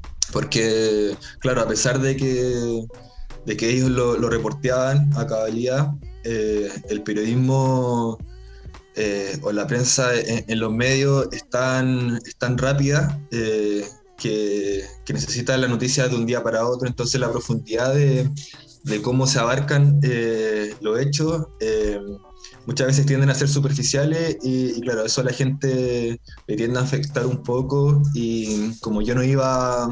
porque, claro, a pesar de que, de que ellos lo, lo reporteaban a cabalidad, eh, el periodismo eh, o la prensa en, en los medios es tan, es tan rápida eh, que, que necesita la noticia de un día para otro. Entonces la profundidad de, de cómo se abarcan eh, los hechos eh, muchas veces tienden a ser superficiales, y, y claro, eso a la gente le tiende a afectar un poco, y como yo no iba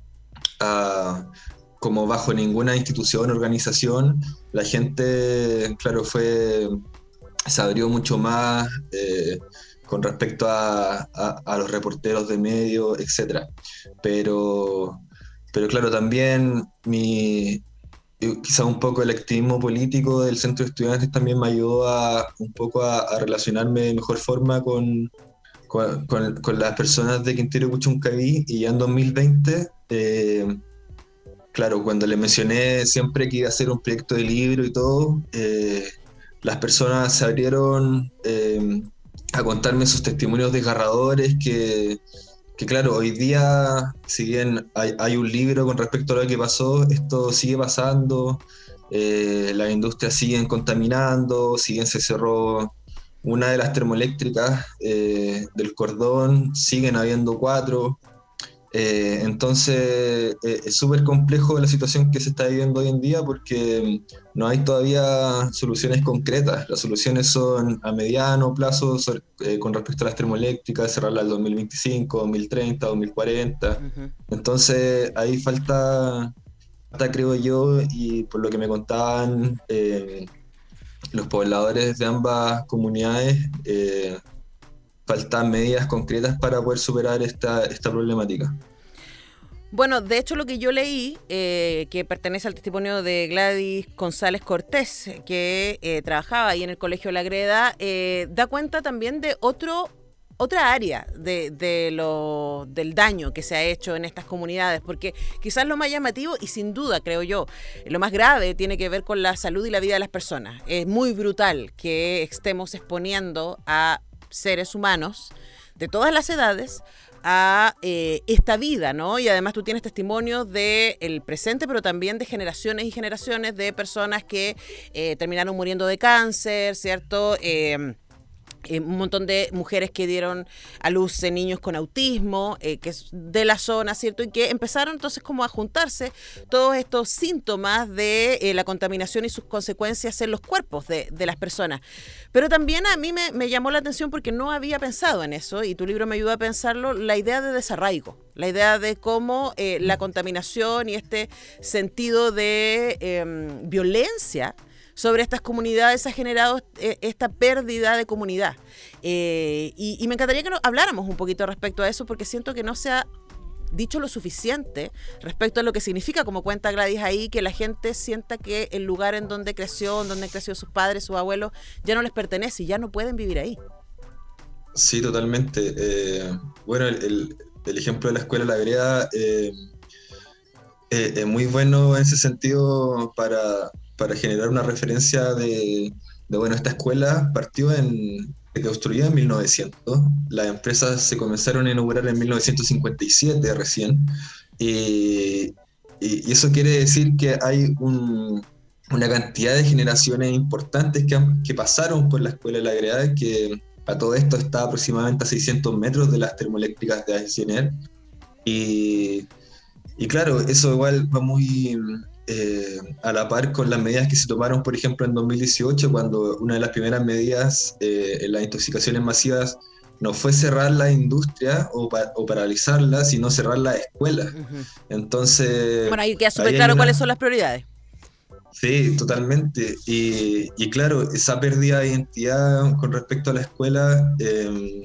a, como bajo ninguna institución o organización, la gente, claro, fue se abrió mucho más eh, con respecto a, a, a los reporteros de medios, etcétera. Pero, pero claro, también mi, quizá un poco el activismo político del centro de estudiantes también me ayudó a, un poco a, a relacionarme de mejor forma con, con, con, con las personas de Quintero Puchuncaví, y ya en dos mil veinte, eh, claro, cuando le mencioné siempre que iba a hacer un proyecto de libro y todo, eh, las personas se abrieron eh, a contarme sus testimonios desgarradores, que, que claro, hoy día, si bien hay, hay un libro con respecto a lo que pasó, esto sigue pasando, eh, las industrias siguen contaminando, siguen se cerró una de las termoeléctricas eh, del Cordón, siguen habiendo cuatro. Eh, entonces eh, es súper complejo la situación que se está viviendo hoy en día, porque no hay todavía soluciones concretas. Las soluciones son a mediano plazo, so, eh, con respecto a las termoeléctricas, cerrarlas al dos mil veinticinco, dos mil treinta, dos mil cuarenta. Uh-huh. Entonces ahí falta, falta, creo yo, y por lo que me contaban eh, los pobladores de ambas comunidades, eh, faltan medidas concretas para poder superar esta, esta problemática. Bueno, de hecho lo que yo leí, eh, que pertenece al testimonio de Gladys González Cortés, que eh, trabajaba ahí en el Colegio La Greda, eh, da cuenta también de otro otra área de, de lo, del daño que se ha hecho en estas comunidades, porque quizás lo más llamativo y sin duda, creo yo, lo más grave tiene que ver con la salud y la vida de las personas. Es muy brutal que estemos exponiendo a seres humanos de todas las edades a eh, esta vida, ¿no? Y además tú tienes testimonios del presente, pero también de generaciones y generaciones de personas que eh, terminaron muriendo de cáncer, ¿cierto? Eh, Eh, un montón de mujeres que dieron a luz de niños con autismo, eh, que es de la zona, ¿cierto? Y que empezaron entonces como a juntarse todos estos síntomas de eh, la contaminación y sus consecuencias en los cuerpos de, de las personas. Pero también a mí me, me llamó la atención, porque no había pensado en eso, y tu libro me ayuda a pensarlo, la idea de desarraigo, la idea de cómo eh, la contaminación y este sentido de eh, violencia sobre estas comunidades ha generado eh, esta pérdida de comunidad. Eh, y, y me encantaría que nos habláramos un poquito respecto a eso, porque siento que no se ha dicho lo suficiente respecto a lo que significa, como cuenta Gladys ahí, que la gente sienta que el lugar en donde creció, en donde creció sus padres, sus abuelos, ya no les pertenece y ya no pueden vivir ahí. Sí, totalmente. Eh, bueno, el, el, el ejemplo de la escuela La Greda eh, eh, es muy bueno en ese sentido para... para generar una referencia de, de, bueno, esta escuela partió en, se construyó en mil novecientos, las empresas se comenzaron a inaugurar en mil novecientos cincuenta y siete recién, y, y, y eso quiere decir que hay un, una cantidad de generaciones importantes que, han, que pasaron por la escuela de La Greda, que a todo esto está aproximadamente a seiscientos metros de las termoeléctricas de Aisener, y, y claro, eso igual va muy... Eh, a la par con las medidas que se tomaron, por ejemplo, en dos mil dieciocho, cuando una de las primeras medidas eh, en las intoxicaciones masivas no fue cerrar la industria o, pa- o paralizarla, sino cerrar las escuelas. Uh-huh. Entonces... Bueno, ahí queda súper claro una... cuáles son las prioridades. Sí, totalmente. Y, y claro, esa pérdida de identidad con respecto a la escuela, eh,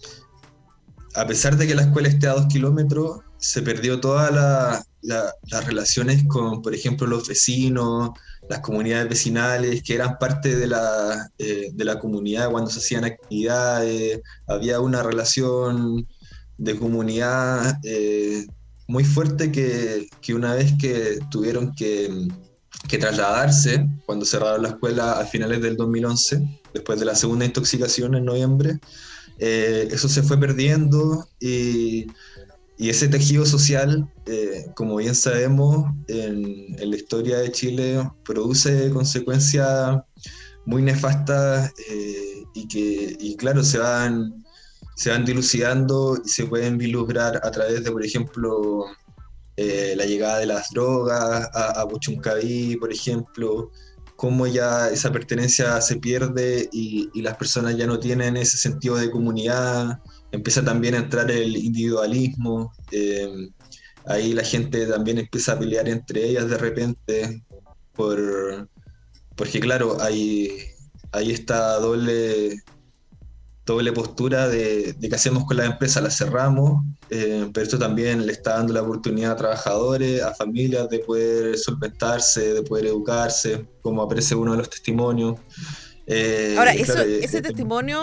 a pesar de que la escuela esté a dos kilómetros, se perdió toda la... La, las relaciones con, por ejemplo, los vecinos, las comunidades vecinales, que eran parte de la, eh, de la comunidad cuando se hacían actividades. Había una relación de comunidad eh, muy fuerte que, que una vez que tuvieron que, que trasladarse, cuando cerraron la escuela a finales del dos mil once, después de la segunda intoxicación en noviembre, eh, eso se fue perdiendo, y Y ese tejido social, eh, como bien sabemos, en, en la historia de Chile produce consecuencias muy nefastas eh, y que, y claro, se van, se van dilucidando y se pueden vislumbrar a través de, por ejemplo, eh, la llegada de las drogas a, a Puchuncaví, por ejemplo, cómo ya esa pertenencia se pierde y, y las personas ya no tienen ese sentido de comunidad. Empieza también a entrar el individualismo, eh, ahí la gente también empieza a pelear entre ellas de repente, por, porque claro, hay, hay esta doble, doble postura de, de qué hacemos con las empresas, las cerramos, eh, pero esto también le está dando la oportunidad a trabajadores, a familias de poder solventarse, de poder educarse, como aparece uno de los testimonios. Eh, Ahora, eso, claro, ese eh, testimonio...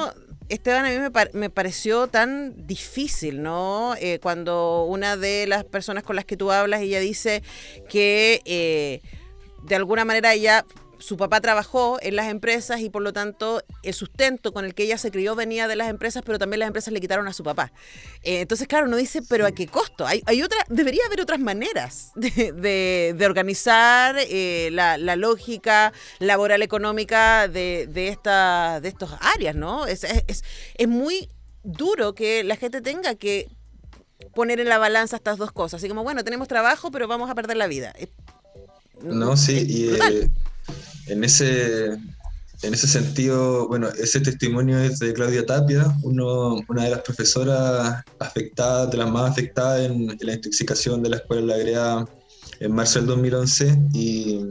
Esteban, a mí me, par- me pareció tan difícil, ¿no? Eh, cuando una de las personas con las que tú hablas, ella dice que eh, de alguna manera ella... Su papá trabajó en las empresas y por lo tanto el sustento con el que ella se crió venía de las empresas, pero también las empresas le quitaron a su papá. Eh, entonces, claro, uno dice, ¿pero a qué costo? Hay, hay otra, debería haber otras maneras de, de, de organizar eh, la, la lógica laboral económica de, de, esta, de estas áreas, ¿no? Es, es, es, es muy duro que la gente tenga que poner en la balanza estas dos cosas. Así como, bueno, tenemos trabajo, pero vamos a perder la vida. No, sí, y eh, en ese en ese sentido, bueno, ese testimonio es de Claudia Tapia, uno, una de las profesoras afectadas, de las más afectadas en, en la intoxicación de la Escuela La Greda en marzo del dos mil once, y,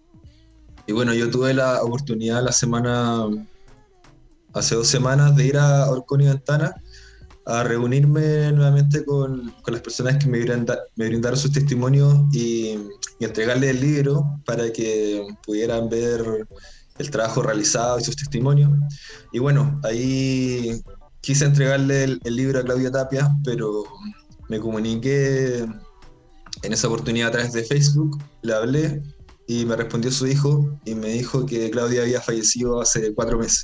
y bueno, yo tuve la oportunidad la semana, hace dos semanas, de ir a Orcón y Ventana a reunirme nuevamente con, con las personas que me, brinda, me brindaron sus testimonios y, y entregarles el libro para que pudieran ver el trabajo realizado y sus testimonios. Y bueno, ahí quise entregarle el, el libro a Claudia Tapia, pero me comuniqué en esa oportunidad a través de Facebook, le hablé y me respondió su hijo y me dijo que Claudia había fallecido hace cuatro meses.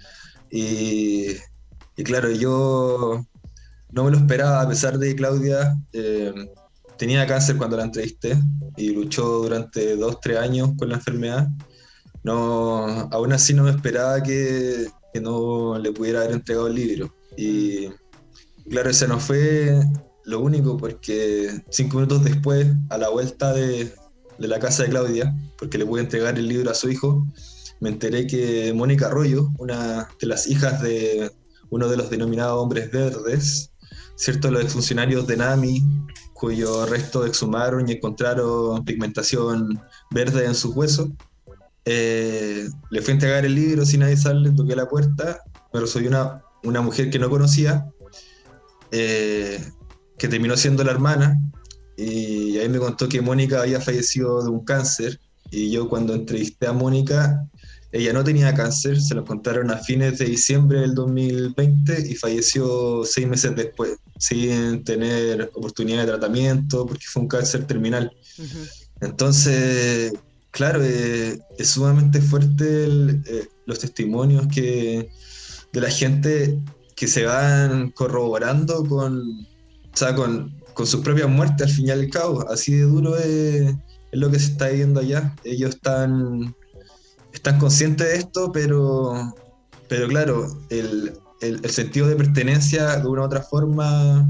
Y... Y claro, yo no me lo esperaba, a pesar de que Claudia eh, tenía cáncer cuando la entrevisté y luchó durante dos, tres años con la enfermedad. No, aún así no me esperaba que, que no le pudiera haber entregado el libro. Y claro, ese no fue lo único, porque cinco minutos después, a la vuelta de, de la casa de Claudia, porque le pude entregar el libro a su hijo, me enteré que Mónica Arroyo, una de las hijas de uno de los denominados hombres verdes, ¿cierto? Los exfuncionarios de NAMI, cuyos restos exhumaron y encontraron pigmentación verde en sus huesos, eh, le fui a entregar el libro sin avisarle, toqué la puerta, pero soy una, una mujer que no conocía, eh, que terminó siendo la hermana, y ahí me contó que Mónica había fallecido de un cáncer, y yo cuando entrevisté a Mónica, ella no tenía cáncer, se lo contaron a fines de diciembre del dos mil veinte y falleció seis meses después, sin tener oportunidad de tratamiento, porque fue un cáncer terminal. Uh-huh. Entonces, claro, eh, es sumamente fuerte el, eh, los testimonios que, de la gente que se van corroborando con, o sea, con, con sus propias muertes al fin y al cabo. Así de duro es, es lo que se está viviendo allá. Ellos están... Están conscientes de esto, pero, pero claro, el, el, el sentido de pertenencia de una u otra forma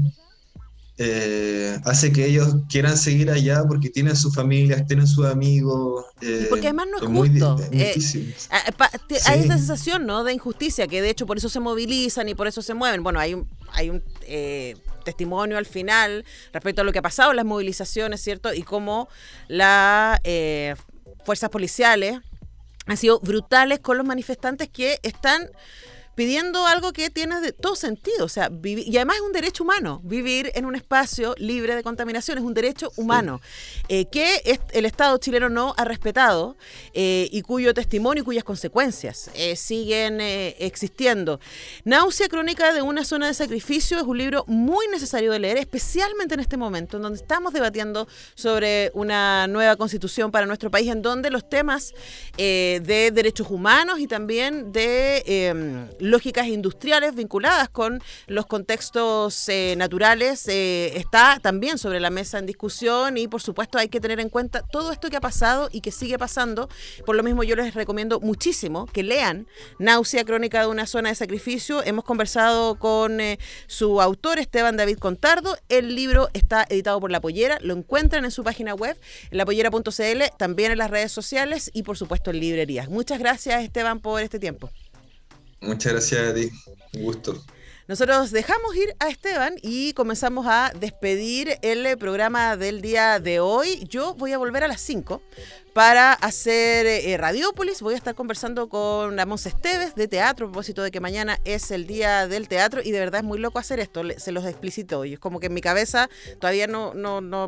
eh, hace que ellos quieran seguir allá porque tienen sus familias, tienen sus amigos. Eh, porque además no es, es justo. Muy, es eh, difícil. Eh, pa, te, sí. Hay esa sensación, ¿no?, de injusticia, que de hecho por eso se movilizan y por eso se mueven. Bueno, hay un, hay un eh, testimonio al final respecto a lo que ha pasado en las movilizaciones, ¿cierto? Y cómo las eh, fuerzas policiales han sido brutales con los manifestantes que están pidiendo algo que tiene de todo sentido, o sea, vivir, y además es un derecho humano, vivir en un espacio libre de contaminación, es un derecho humano, sí. eh, que es, el Estado chileno no ha respetado eh, y cuyo testimonio y cuyas consecuencias eh, siguen eh, existiendo. Náusea crónica de una zona de sacrificio es un libro muy necesario de leer, especialmente en este momento, en donde estamos debatiendo sobre una nueva constitución para nuestro país, en donde los temas eh, de derechos humanos y también de eh, lógicas industriales vinculadas con los contextos eh, naturales eh, está también sobre la mesa en discusión, y por supuesto hay que tener en cuenta todo esto que ha pasado y que sigue pasando. Por lo mismo yo les recomiendo muchísimo que lean Náusea crónica de una zona de sacrificio. Hemos conversado con eh, su autor, Esteban David Contardo. El libro está editado por La Pollera, lo encuentran en su página web, en la pollera punto c l, también en las redes sociales y por supuesto en librerías. Muchas gracias, Esteban, por este tiempo. Muchas gracias a ti, un gusto. Nosotros dejamos ir a Esteban y comenzamos a despedir el programa del día de hoy. Yo voy a volver a las cinco para hacer eh, Radiópolis. Voy a estar conversando con la Monse Esteves de teatro, a propósito de que mañana es el día del teatro y de verdad es muy loco hacer esto, se los explicito hoy. Es como que en mi cabeza todavía no... no, no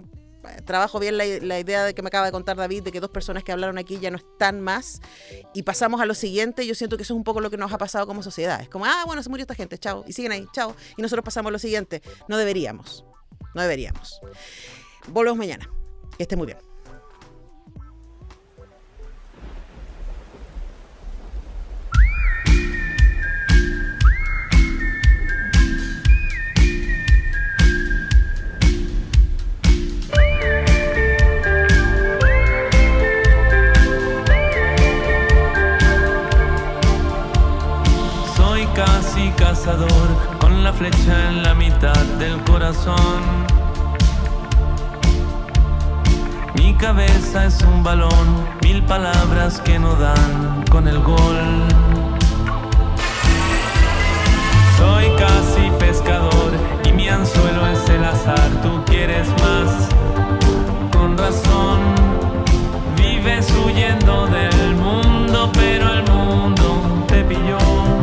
trabajo bien la, la idea de que me acaba de contar David, de que dos personas que hablaron aquí ya no están más, y pasamos a lo siguiente. Yo siento que eso es un poco lo que nos ha pasado como sociedad. Es como, ah, bueno, se murió esta gente, chao, y siguen ahí, chao, y nosotros pasamos a lo siguiente. No deberíamos, no deberíamos. Volvemos mañana. Que esté muy bien. Casi cazador, con la flecha en la mitad del corazón. Mi cabeza es un balón, mil palabras que no dan con el gol. Soy casi pescador y mi anzuelo es el azar. Tú quieres más, con razón. Vives huyendo del mundo, pero el mundo te pilló.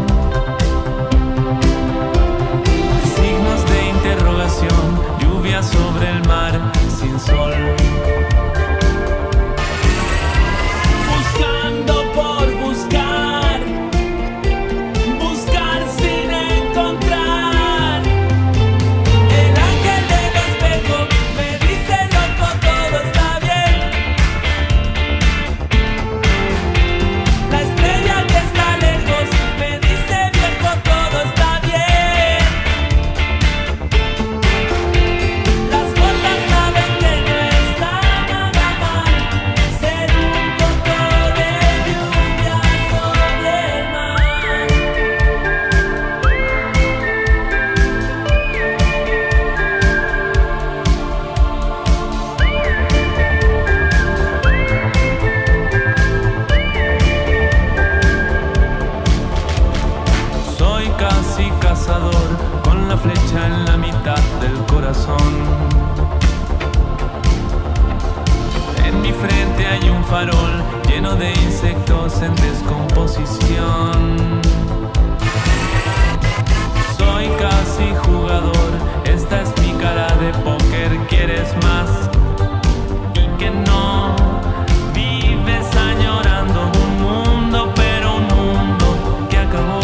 Lluvia sobre el mar sin sol. Buscando por buscar, buscar sin encontrar. El ángel del espejo me dice loco, todo está bien. La estrella que está lejos me dice viejo, todo está bien. Con la flecha en la mitad del corazón. En mi frente hay un farol lleno de insectos en descomposición. Soy casi jugador, esta es mi cara de póker. ¿Quieres más? Y que no vives añorando un mundo, pero un mundo que acabó.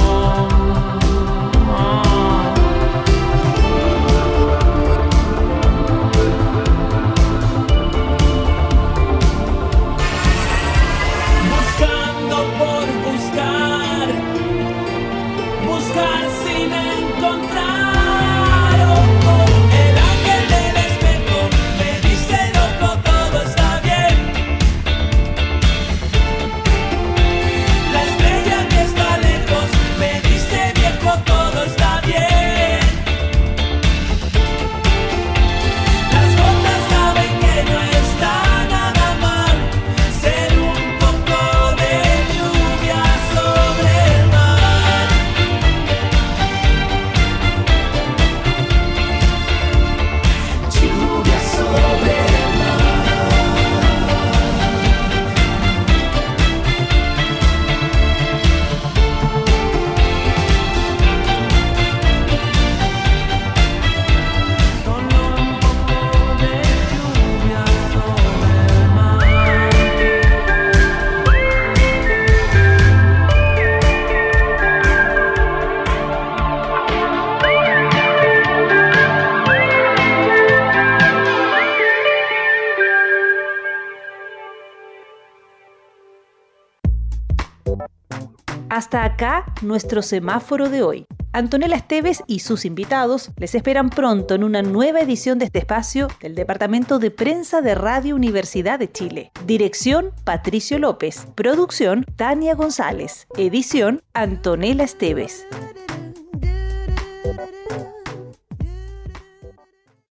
Hasta acá nuestro semáforo de hoy. Antonella Esteves y sus invitados les esperan pronto en una nueva edición de este espacio del Departamento de Prensa de Radio Universidad de Chile. Dirección, Patricio López. Producción, Tania González. Edición, Antonella Esteves.